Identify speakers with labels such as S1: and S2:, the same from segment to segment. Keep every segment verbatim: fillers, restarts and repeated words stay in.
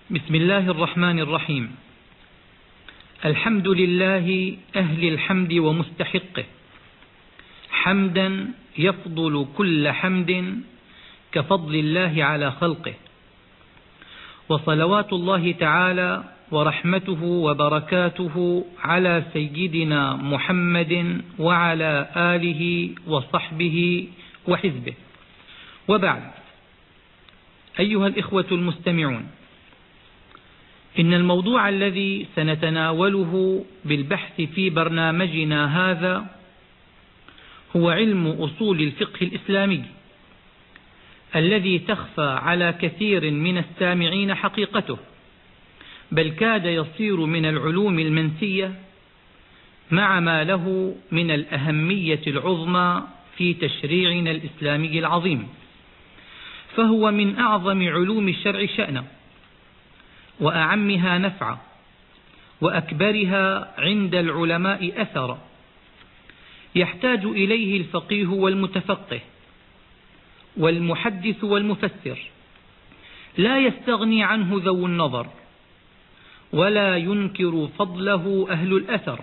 S1: بسم الله الرحمن الرحيم. الحمد لله أهل الحمد ومستحقه، حمدا يفضل كل حمد كفضل الله على خلقه، وصلوات الله تعالى ورحمته وبركاته على سيدنا محمد وعلى آله وصحبه وحزبه، وبعد. أيها الإخوة المستمعون، إن الموضوع الذي سنتناوله بالبحث في برنامجنا هذا هو علم أصول الفقه الإسلامي، الذي تخفى على كثير من السامعين حقيقته، بل كاد يصير من العلوم المنسية، مع ما له من الأهمية العظمى في تشريعنا الإسلامي العظيم، فهو من أعظم علوم الشرع شأنا، وأعمها نفعا، وأكبرها عند العلماء أثرا، يحتاج إليه الفقيه والمتفقه والمحدث والمفسر، لا يستغني عنه ذو النظر، ولا ينكر فضله أهل الأثر،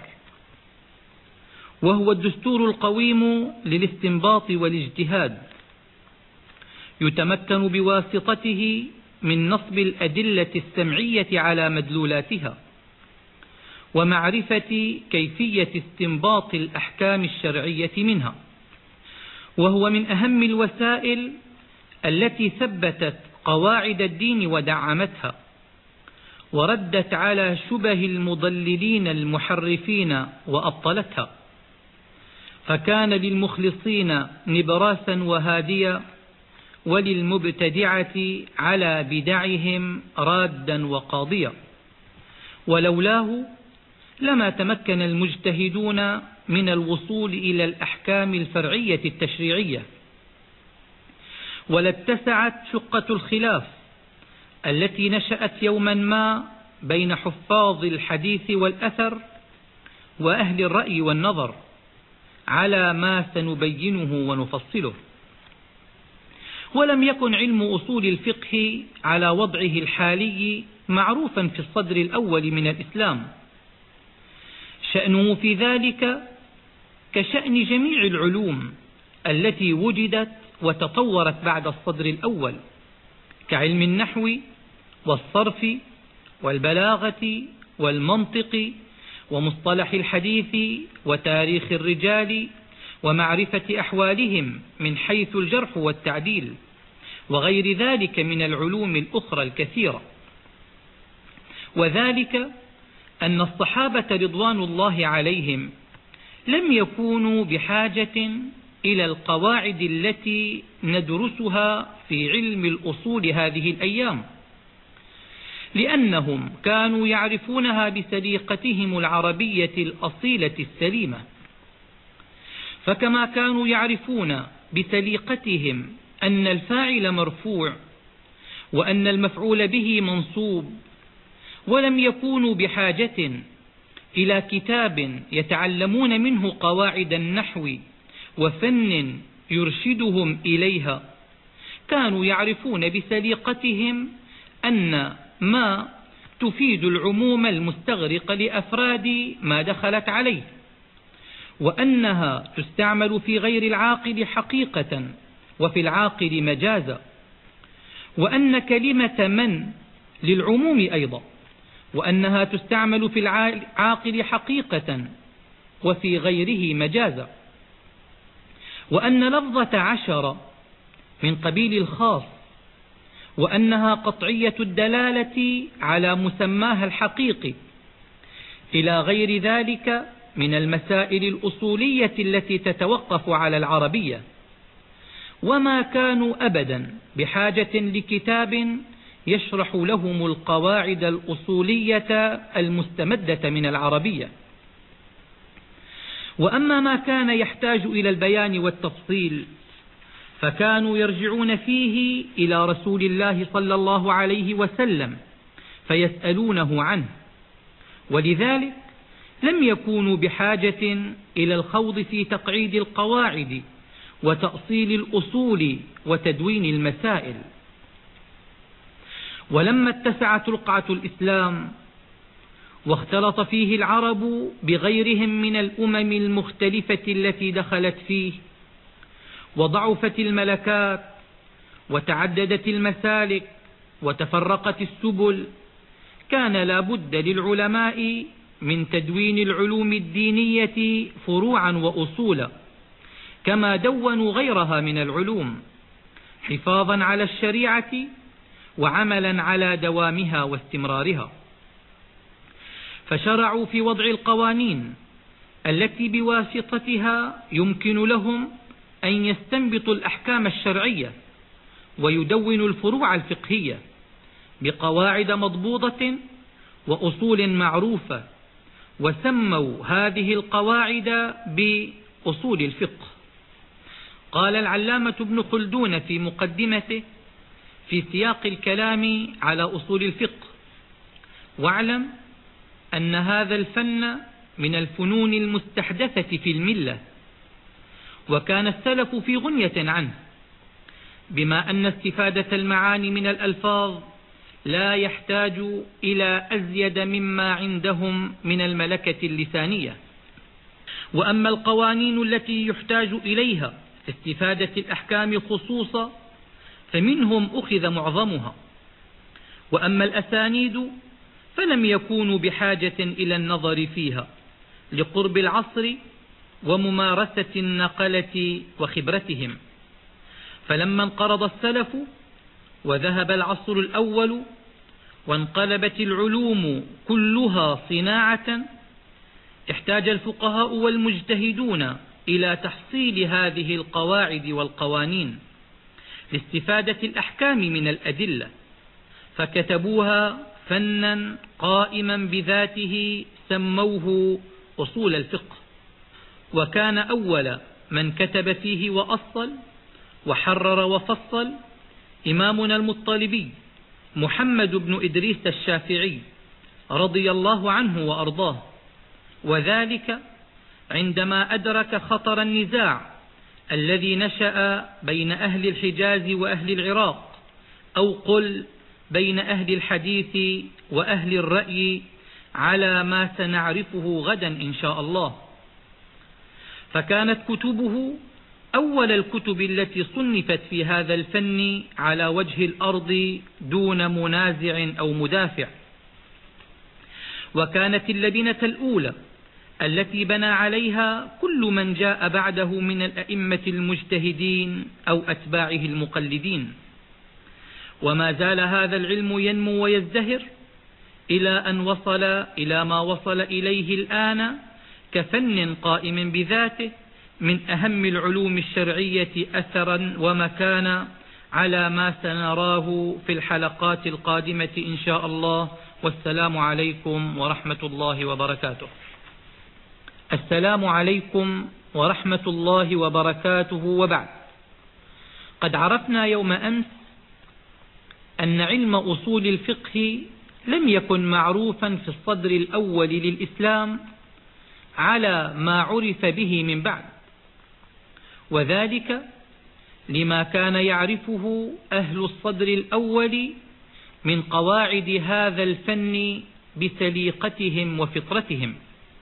S1: وهو الدستور القويم للاستنباط والاجتهاد، يتمكن بواسطته من نصب الأدلة السمعية على مدلولاتها، ومعرفة كيفية استنباط الأحكام الشرعية منها، وهو من أهم الوسائل التي ثبتت قواعد الدين ودعمتها، وردت على شبه المضللين المحرفين وأبطلتها، فكان للمخلصين نبراسا وهاديا، وللمبتدعة على بدعهم رادا وقاضيا، ولولاه لما تمكن المجتهدون من الوصول إلى الأحكام الفرعية التشريعية، ولاتسعت شقة الخلاف التي نشأت يوما ما بين حفاظ الحديث والأثر وأهل الرأي والنظر على ما سنبينه ونفصله. ولم يكن علم أصول الفقه على وضعه الحالي معروفا في الصدر الأول من الإسلام، شأنه في ذلك كشأن جميع العلوم التي وجدت وتطورت بعد الصدر الأول، كعلم النحو والصرف والبلاغة والمنطق ومصطلح الحديث وتاريخ الرجال ومعرفة أحوالهم من حيث الجرح والتعديل، وغير ذلك من العلوم الأخرى الكثيرة. وذلك أن الصحابة رضوان الله عليهم لم يكونوا بحاجة إلى القواعد التي ندرسها في علم الأصول هذه الأيام، لأنهم كانوا يعرفونها بسليقتهم العربية الأصيلة السليمة، فكما كانوا يعرفون بسليقتهم أن الفاعل مرفوع وأن المفعول به منصوب، ولم يكونوا بحاجة إلى كتاب يتعلمون منه قواعد النحو وفن يرشدهم إليها، كانوا يعرفون بسليقتهم أن ما تفيد العموم المستغرق لأفراد ما دخلت عليه، وأنها تستعمل في غير العاقل حقيقة وفي العاقل مجازا، وأن كلمة من للعموم أيضا، وأنها تستعمل في العاقل حقيقة وفي غيره مجازا، وأن لفظة عشر من قبيل الخاص، وأنها قطعية الدلالة على مسماها الحقيقي، إلى غير ذلك من المسائل الأصولية التي تتوقف على العربية. وما كانوا أبدا بحاجة لكتاب يشرح لهم القواعد الأصولية المستمدة من العربية. وأما ما كان يحتاج إلى البيان والتفصيل فكانوا يرجعون فيه إلى رسول الله صلى الله عليه وسلم فيسألونه عنه، ولذلك لم يكونوا بحاجة إلى الخوض في تقعيد القواعد وتأصيل الأصول وتدوين المسائل. ولما اتسعت رقعة الإسلام واختلط فيه العرب بغيرهم من الأمم المختلفة التي دخلت فيه، وضعفت الملكات وتعددت المسالك وتفرقت السبل، كان لا بد للعلماء من تدوين العلوم الدينية فروعا وأصولا، كما دونوا غيرها من العلوم، حفاظا على الشريعة وعملا على دوامها واستمرارها. فشرعوا في وضع القوانين التي بواسطتها يمكن لهم أن يستنبطوا الأحكام الشرعية ويدونوا الفروع الفقهية بقواعد مضبوطة وأصول معروفة، وسموا هذه القواعد بأصول الفقه. قال العلامة ابن خلدون في مقدمته في سياق الكلام على أصول الفقه: واعلم أن هذا الفن من الفنون المستحدثة في الملة، وكان السلف في غنية عنه، بما أن استفادة المعاني من الألفاظ لا يحتاج إلى أزيد مما عندهم من الملكة اللسانية. وأما القوانين التي يحتاج إليها في استفادة الأحكام خصوصا فمنهم أخذ معظمها، وأما الأسانيد فلم يكونوا بحاجة إلى النظر فيها لقرب العصر وممارسة النقلة وخبرتهم. فلما انقرض السلف وذهب العصر الأول وانقلبت العلوم كلها صناعة، احتاج الفقهاء والمجتهدون إلى تحصيل هذه القواعد والقوانين لاستفادة الأحكام من الأدلة، فكتبوها فنا قائما بذاته سموه أصول الفقه. وكان أول من كتب فيه وأصل وحرر وفصل إمامنا المطلبي محمد بن إدريس الشافعي رضي الله عنه وأرضاه، وذلك عندما أدرك خطر النزاع الذي نشأ بين أهل الحجاز وأهل العراق، أو قل بين أهل الحديث وأهل الرأي، على ما سنعرفه غدا إن شاء الله. فكانت كتبه أول الكتب التي صنفت في هذا الفن على وجه الأرض دون منازع أو مدافع، وكانت اللبنة الأولى التي بنى عليها كل من جاء بعده من الأئمة المجتهدين أو أتباعه المقلدين. وما زال هذا العلم ينمو ويزدهر إلى أن وصل إلى ما وصل إليه الآن كفن قائم بذاته، من أهم العلوم الشرعية أثرا ومكانا، على ما سنراه في الحلقات القادمة إن شاء الله. والسلام عليكم ورحمة الله وبركاته. السلام عليكم ورحمة الله وبركاته. وبعد، قد عرفنا يوم أمس أن علم أصول الفقه لم يكن معروفا في الصدر الأول للإسلام على ما عرف به من بعد، وذلك لما كان يعرفه أهل الصدر الأول من قواعد هذا الفن بسليقتهم وفطرتهم،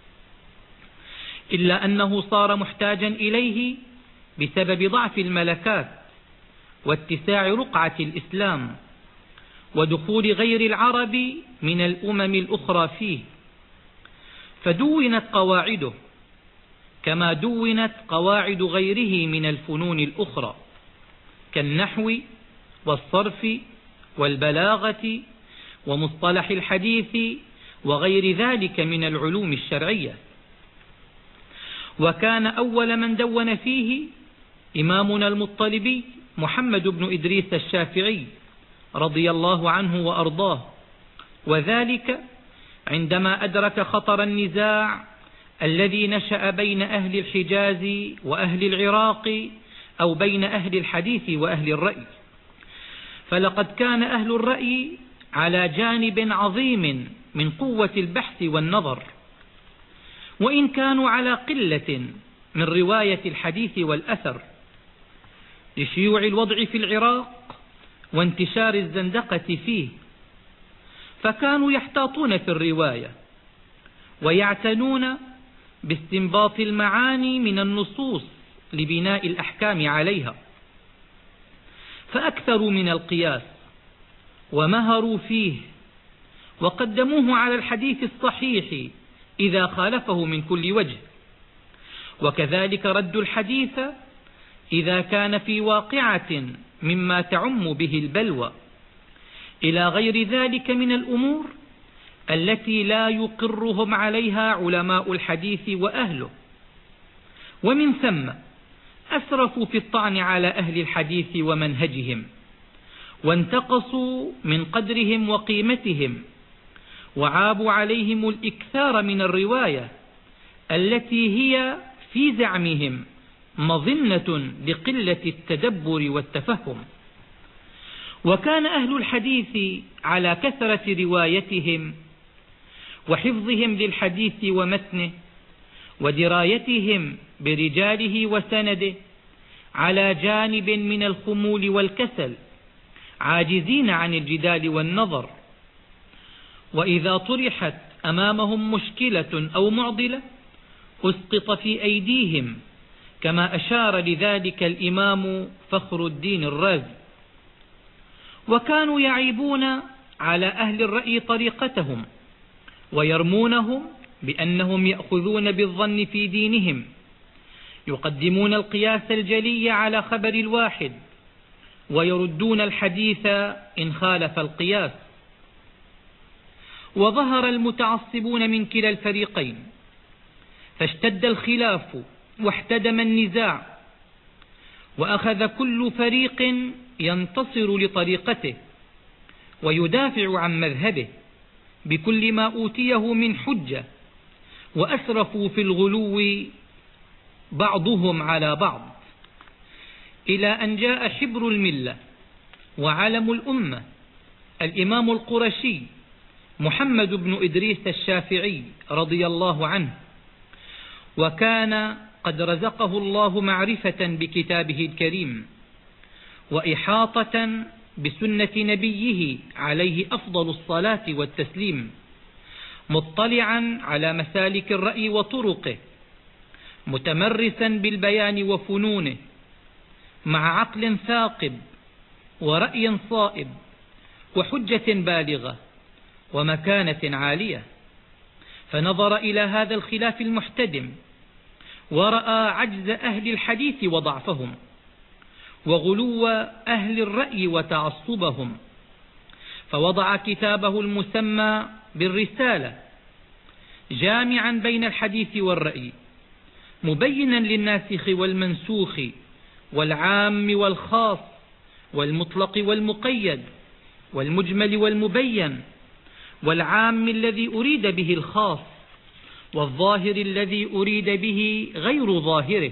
S1: إلا أنه صار محتاجا إليه بسبب ضعف الملكات واتساع رقعة الإسلام ودخول غير العرب من الأمم الأخرى فيه، فدونت قواعده كما دونت قواعد غيره من الفنون الأخرى كالنحو والصرف والبلاغة ومصطلح الحديث وغير ذلك من العلوم الشرعية. وكان أول من دون فيه إمامنا المطلبي محمد بن إدريس الشافعي رضي الله عنه وأرضاه، وذلك عندما أدرك خطر النزاع الذي نشأ بين أهل الحجاز وأهل العراق، أو بين أهل الحديث وأهل الرأي. فلقد كان أهل الرأي على جانب عظيم من قوة البحث والنظر، وإن كانوا على قلة من رواية الحديث والأثر، لشيوع الوضع في العراق وانتشار الزندقة فيه فكانوا يحتاطون في الرواية ويعتنون باستنباط المعاني من النصوص لبناء الأحكام عليها، فأكثروا من القياس ومهروا فيه وقدموه على الحديث الصحيح إذا خالفه من كل وجه، وكذلك ردوا الحديث إذا كان في واقعة مما تعم به البلوى، إلى غير ذلك من الأمور التي لا يقرهم عليها علماء الحديث وأهله. ومن ثم أسرفوا في الطعن على أهل الحديث ومنهجهم، وانتقصوا من قدرهم وقيمتهم، وعابوا عليهم الإكثار من الرواية التي هي في زعمهم مظنة لقلة التدبر والتفهم. وكان أهل الحديث على كثرة روايتهم وحفظهم للحديث ومتنه ودرايتهم برجاله وسنده على جانب من الخمول والكسل، عاجزين عن الجدال والنظر، وإذا طرحت أمامهم مشكلة أو معضلة أسقط في أيديهم، كما أشار لذلك الإمام فخر الدين الرازي. وكانوا يعيبون على أهل الرأي طريقتهم ويرمونهم بأنهم يأخذون بالظن في دينهم، يقدمون القياس الجلي على خبر الواحد ويردون الحديث إن خالف القياس. وظهر المتعصبون من كلا الفريقين، فاشتد الخلاف واحتدم النزاع، وأخذ كل فريق ينتصر لطريقته ويدافع عن مذهبه بكل ما أوتيه من حجة، وأسرفوا في الغلو بعضهم على بعض، إلى أن جاء حبر الملة وعلم الأمة الإمام القرشي محمد بن إدريس الشافعي رضي الله عنه، وكان قد رزقه الله معرفة بكتابه الكريم وإحاطة بسنة نبيه عليه أفضل الصلاة والتسليم، مطلعا على مسالك الرأي وطرقه، متمرسا بالبيان وفنونه، مع عقل ثاقب ورأي صائب وحجة بالغة ومكانة عالية. فنظر إلى هذا الخلاف المحتدم ورأى عجز أهل الحديث وضعفهم، وغلو أهل الرأي وتعصبهم، فوضع كتابه المسمى بالرسالة جامعا بين الحديث والرأي، مبينا للناسخ والمنسوخ والعام والخاص والمطلق والمقيد والمجمل والمبين، والعام الذي أريد به الخاص، والظاهر الذي أريد به غير ظاهره.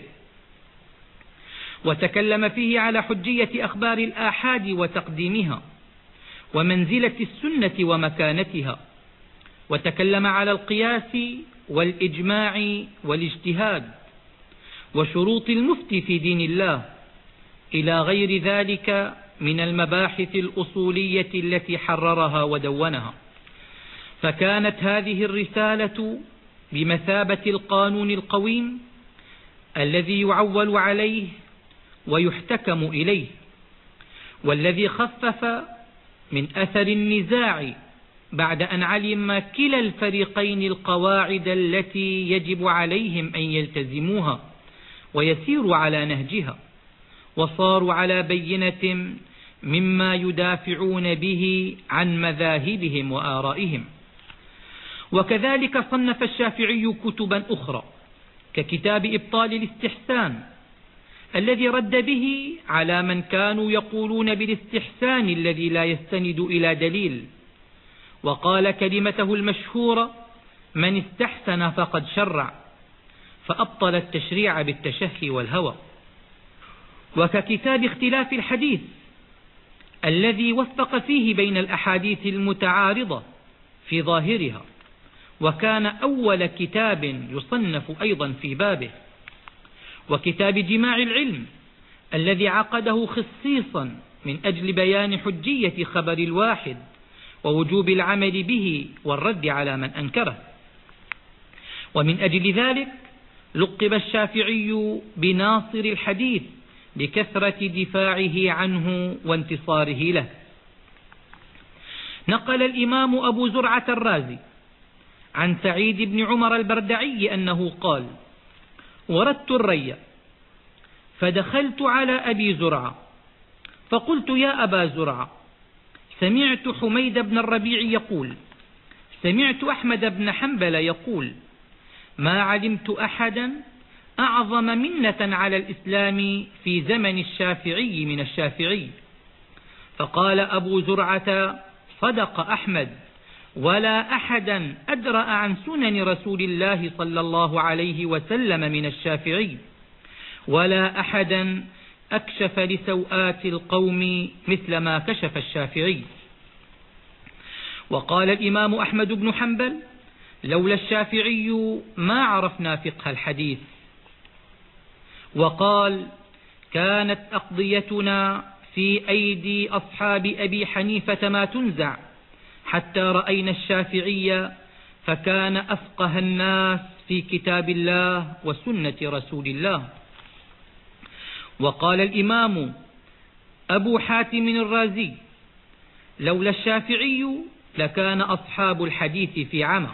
S1: وتكلم فيه على حجية أخبار الآحاد وتقديمها، ومنزلة السنة ومكانتها، وتكلم على القياس والإجماع والاجتهاد وشروط المفتي في دين الله، إلى غير ذلك من المباحث الأصولية التي حررها ودونها. فكانت هذه الرسالة بمثابة القانون القويم الذي يعول عليه ويحتكم إليه، والذي خفف من أثر النزاع بعد أن علم كلا الفريقين القواعد التي يجب عليهم أن يلتزموها ويسيروا على نهجها، وصاروا على بينة مما يدافعون به عن مذاهبهم وآرائهم. وكذلك صنف الشافعي كتبا أخرى ككتاب إبطال الاستحسان الذي رد به على من كانوا يقولون بالاستحسان الذي لا يستند إلى دليل، وقال كلمته المشهورة: من استحسن فقد شرع، فأبطل التشريع بالتشهي والهوى. وككتاب اختلاف الحديث الذي وفق فيه بين الأحاديث المتعارضة في ظاهرها، وكان أول كتاب يصنف أيضا في بابه. وكتاب جماع العلم الذي عقده خصيصا من أجل بيان حجية خبر الواحد ووجوب العمل به والرد على من أنكره. ومن أجل ذلك لقب الشافعي بناصر الحديث لكثرة دفاعه عنه وانتصاره له. نقل الإمام أبو زرعة الرازي عن سعيد بن عمر البردعي أنه قال: وردت الري فدخلت على أبي زرعة فقلت: يا أبا زرعة، سمعت حميد بن الربيع يقول سمعت أحمد بن حنبل يقول ما علمت أحدا أعظم منة على الإسلام في زمن الشافعي من الشافعي. فقال أبو زرعة: صدق أحمد، ولا أحدا أدرأ عن سنن رسول الله صلى الله عليه وسلم من الشافعي، ولا أحدا أكشف لسوآت القوم مثل ما كشف الشافعي. وقال الإمام أحمد بن حنبل: لولا الشافعي ما عرفنا فقه الحديث. وقال: كانت أقضيتنا في أيدي أصحاب أبي حنيفة ما تنزع، حتى رأينا الشافعي فكان أفقه الناس في كتاب الله وسنة رسول الله. وقال الإمام أبو حاتم الرازي: لولا الشافعي لكان أصحاب الحديث في عمى.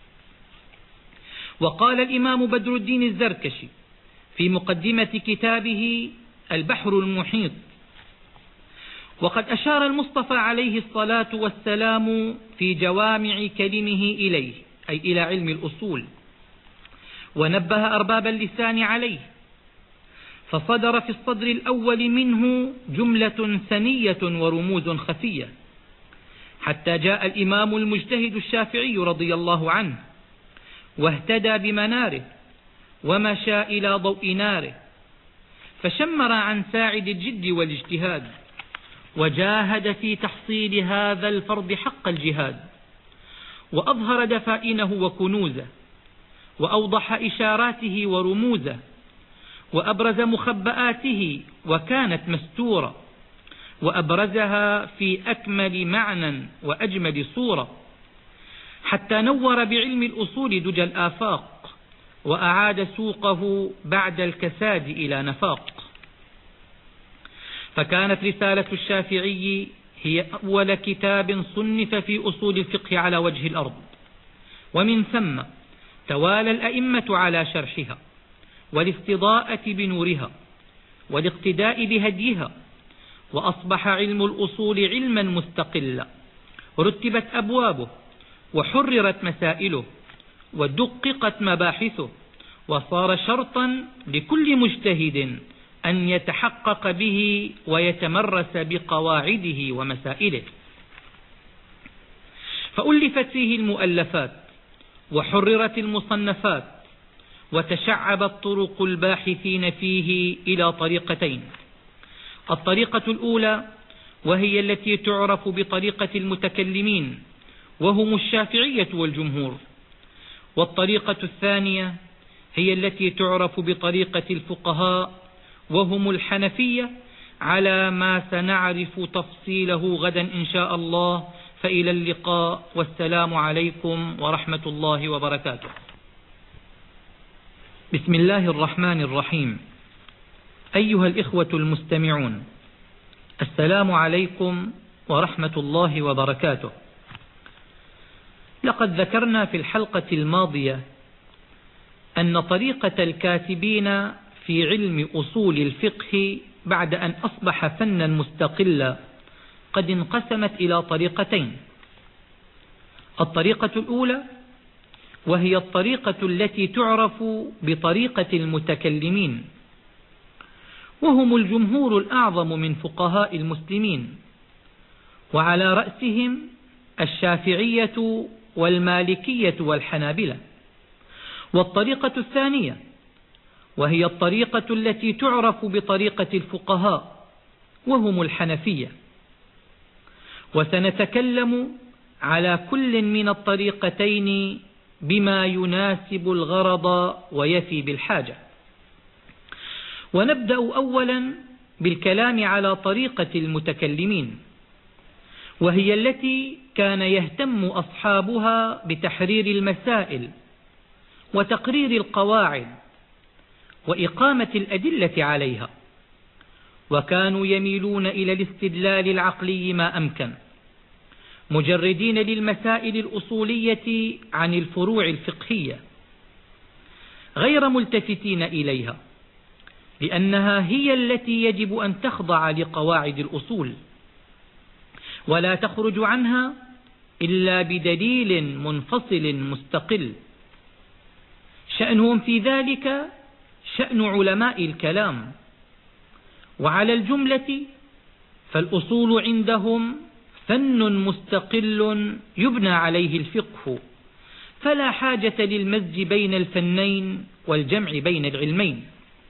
S1: وقال الإمام بدر الدين الزركشي في مقدمة كتابه البحر المحيط: وقد أشار المصطفى عليه الصلاة والسلام في جوامع كلمه إليه، أي إلى علم الأصول، ونبه أرباب اللسان عليه، فصدر في الصدر الأول منه جملة ثنية ورموز خفية، حتى جاء الإمام المجتهد الشافعي رضي الله عنه واهتدى بمناره ومشى إلى ضوء ناره، فشمر عن ساعد الجد والاجتهاد، وجاهد في تحصيل هذا الفرض حق الجهاد، وأظهر دفائنه وكنوزه، وأوضح إشاراته ورموزه، وأبرز مخبآته وكانت مستورة، وأبرزها في أكمل معنى وأجمل صورة، حتى نور بعلم الأصول دجى الآفاق، وأعاد سوقه بعد الكساد إلى نفاق. فكانت رسالة الشافعي هي أول كتاب صنف في أصول الفقه على وجه الأرض، ومن ثم توالى الأئمة على شرحها والاستضاءة بنورها والاقتداء بهديها، وأصبح علم الأصول علما مستقلا، رتبت أبوابه وحررت مسائله ودققت مباحثه، وصار شرطا لكل مجتهد أن يتحقق به ويتمرس بقواعده ومسائله. فألفت فيه المؤلفات وحررت المصنفات، وتشعبت طرق الباحثين فيه إلى طريقتين: الطريقة الأولى وهي التي تعرف بطريقة المتكلمين وهم الشافعية والجمهور، والطريقة الثانية هي التي تعرف بطريقة الفقهاء وهم الحنفية، على ما سنعرف تفصيله غدا إن شاء الله. فإلى اللقاء، والسلام عليكم ورحمة الله وبركاته. بسم الله الرحمن الرحيم. أيها الإخوة المستمعون، السلام عليكم ورحمة الله وبركاته. لقد ذكرنا في الحلقة الماضية أن طريقة الكاتبين في علم أصول الفقه بعد أن أصبح فنا مستقلا قد انقسمت إلى طريقتين: الطريقة الأولى وهي الطريقة التي تعرف بطريقة المتكلمين، وهم الجمهور الأعظم من فقهاء المسلمين، وعلى رأسهم الشافعية والمالكية والحنابلة. والطريقة الثانية وهي الطريقة التي تعرف بطريقة الفقهاء وهم الحنفية، وسنتكلم على كل من الطريقتين بما يناسب الغرض ويفي بالحاجة. ونبدأ أولا بالكلام على طريقة المتكلمين، وهي التي كان يهتم أصحابها بتحرير المسائل وتقرير القواعد وإقامة الأدلة عليها، وكانوا يميلون إلى الاستدلال العقلي ما أمكن، مجردين للمسائل الأصولية عن الفروع الفقهية، غير ملتفتين إليها، لأنها هي التي يجب أن تخضع لقواعد الأصول، ولا تخرج عنها إلا بدليل منفصل مستقل. شأنهم في ذلك شأن علماء الكلام. وعلى الجملة فالأصول عندهم فن مستقل يبنى عليه الفقه، فلا حاجة للمزج بين الفنين والجمع بين العلمين.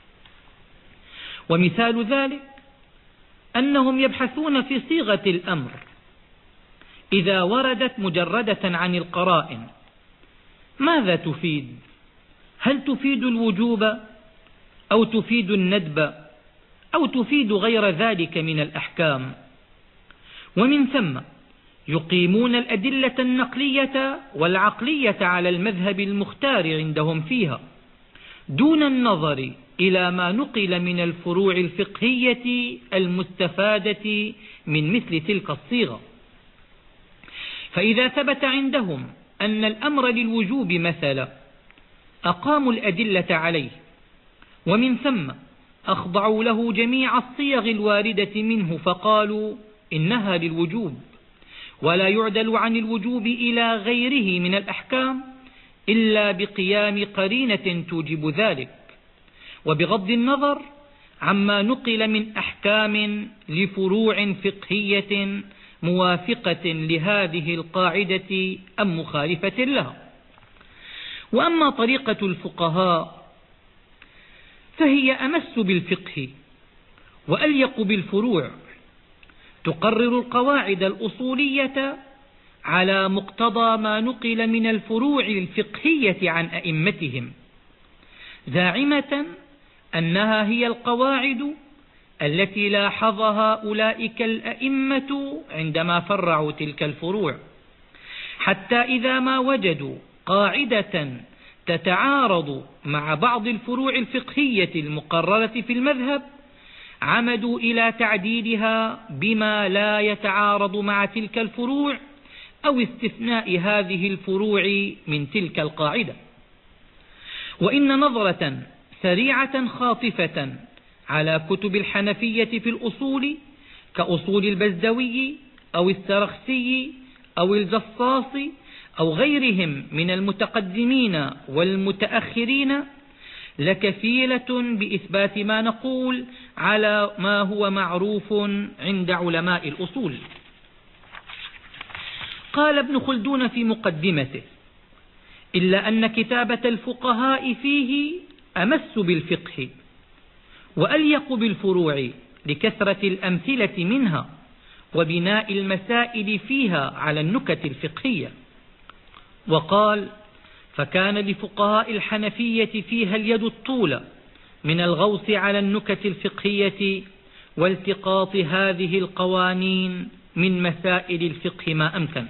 S1: ومثال ذلك أنهم يبحثون في صيغة الأمر إذا وردت مجردة عن القرائن ماذا تفيد؟ هل تفيد الوجوب أو تفيد الندب أو تفيد غير ذلك من الأحكام؟ ومن ثم يقيمون الأدلة النقلية والعقلية على المذهب المختار عندهم فيها، دون النظر إلى ما نقل من الفروع الفقهية المستفادة من مثل تلك الصيغة. فإذا ثبت عندهم أن الأمر للوجوب مثلا أقاموا الأدلة عليه، ومن ثم أخضعوا له جميع الصيغ الواردة منه فقالوا إنها للوجوب، ولا يعدل عن الوجوب إلى غيره من الأحكام إلا بقيام قرينة توجب ذلك، وبغض النظر عما نقل من أحكام لفروع فقهية موافقة لهذه القاعدة أم مخالفة لها. وأما طريقة الفقهاء فهي أمس بالفقه وأليق بالفروع، تقرر القواعد الأصولية على مقتضى ما نقل من الفروع الفقهية عن أئمتهم، زاعمة أنها هي القواعد التي لاحظها أولئك الأئمة عندما فرعوا تلك الفروع، حتى إذا ما وجدوا قاعدة تتعارض مع بعض الفروع الفقهية المقررة في المذهب عمدوا إلى تعديلها بما لا يتعارض مع تلك الفروع أو استثناء هذه الفروع من تلك القاعدة. وإن نظرة سريعة خاطفة على كتب الحنفية في الأصول كأصول البزدوي أو السرخسي أو الجصاصي أو غيرهم من المتقدمين والمتأخرين لكفيلة بإثبات ما نقول على ما هو معروف عند علماء الأصول. قال ابن خلدون في مقدمته: إلا أن كتابة الفقهاء فيه أمس بالفقه وأليق بالفروع لكثرة الأمثلة منها وبناء المسائل فيها على النكت الفقهية. وقال: فكان لفقهاء الحنفية فيها اليد الطولى من الغوص على النكت الفقهية والتقاط هذه القوانين من مسائل الفقه ما أمكن.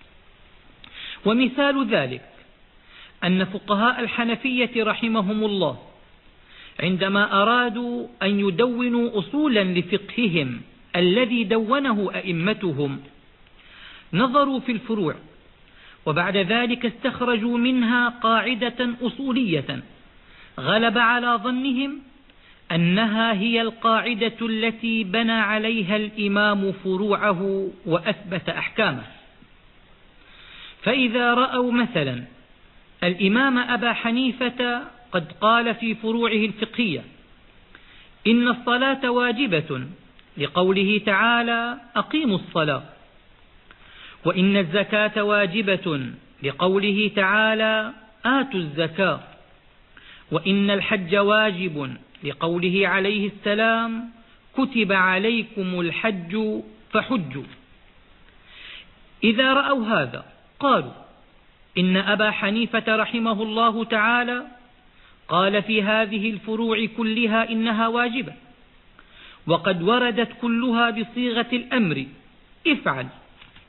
S1: ومثال ذلك أن فقهاء الحنفية رحمهم الله عندما أرادوا أن يدونوا أصولا لفقههم الذي دونه أئمتهم نظروا في الفروع، وبعد ذلك استخرجوا منها قاعدة أصولية غلب على ظنهم أنها هي القاعدة التي بنى عليها الإمام فروعه وأثبت أحكامه. فإذا رأوا مثلا الإمام أبا حنيفة قد قال في فروعه الفقهية: إن الصلاة واجبة لقوله تعالى: أقيموا الصلاة، وإن الزكاة واجبة لقوله تعالى: آتوا الزكاة، وإن الحج واجب لقوله عليه السلام: كتب عليكم الحج فحجوا. إذا رأوا هذا قالوا: إن أبا حنيفة رحمه الله تعالى قال في هذه الفروع كلها إنها واجبة، وقد وردت كلها بصيغة الأمر: افعل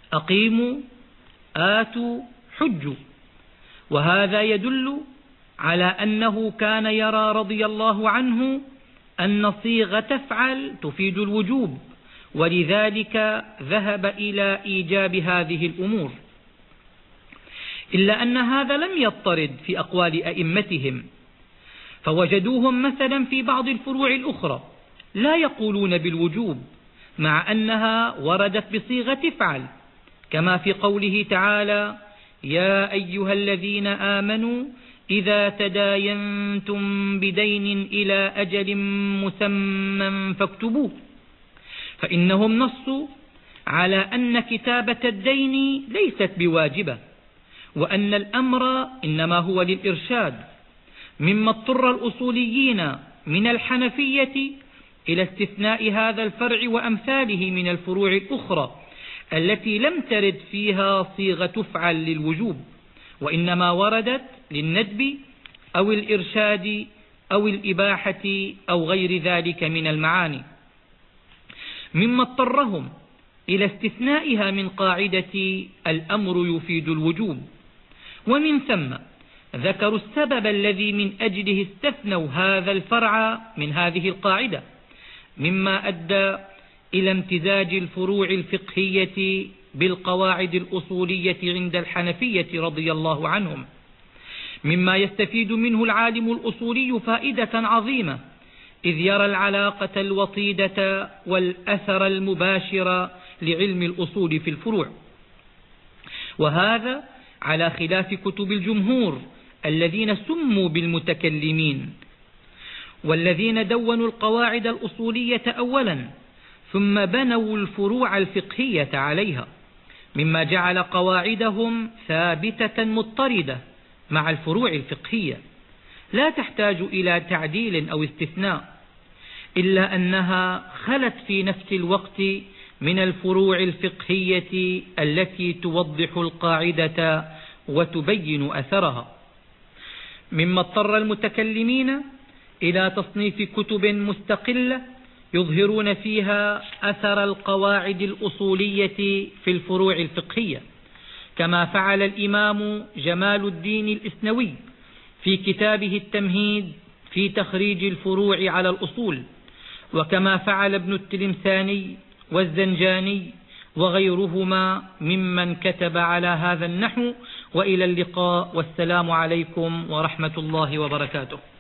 S1: أقيموا آتوا حجوا. وهذا يدل على أنه كان يرى رضي الله عنه أن صيغة تفعل تفيد الوجوب، ولذلك ذهب إلى إيجاب هذه الأمور، إلا أن هذا لم يضطرد في أقوال أئمتهم، فوجدوهم مثلا في بعض الفروع الأخرى لا يقولون بالوجوب مع أنها وردت بصيغة افعل، كما في قوله تعالى: يا أيها الذين آمنوا إذا تداينتم بدين إلى أجل مسمى فاكتبوه، فإنهم نصوا على أن كتابة الدين ليست بواجبة، وأن الأمر إنما هو للإرشاد، مما اضطر الأصوليين من الحنفية إلى استثناء هذا الفرع وأمثاله من الفروع الأخرى التي لم ترد فيها صيغة افعل للوجوب، وإنما وردت للندب أو الإرشاد أو الإباحة أو غير ذلك من المعاني، مما اضطرهم إلى استثنائها من قاعدة الأمر يفيد الوجوب. ومن ثم ذكروا السبب الذي من أجله استثنوا هذا الفرع من هذه القاعدة، مما أدى إلى امتزاج الفروع الفقهية بالقواعد الأصولية عند الحنفية رضي الله عنهم، مما يستفيد منه العالم الأصولي فائدة عظيمة، إذ يرى العلاقة الوطيدة والأثر المباشر لعلم الأصول في الفروع، وهذا على خلاف كتب الجمهور الذين سموا بالمتكلمين، والذين دونوا القواعد الأصولية أولا ثم بنوا الفروع الفقهية عليها، مما جعل قواعدهم ثابتة مضطردة مع الفروع الفقهية لا تحتاج إلى تعديل أو استثناء، إلا أنها خلت في نفس الوقت من الفروع الفقهية التي توضح القاعدة وتبين أثرها، مما اضطر المتكلمين إلى تصنيف كتب مستقلة يظهرون فيها أثر القواعد الأصولية في الفروع الفقهية، كما فعل الإمام جمال الدين الإسنوي في كتابه التمهيد في تخريج الفروع على الأصول، وكما فعل ابن التلمساني والزنجاني وغيرهما ممن كتب على هذا النحو. وإلى اللقاء، والسلام عليكم ورحمة الله وبركاته.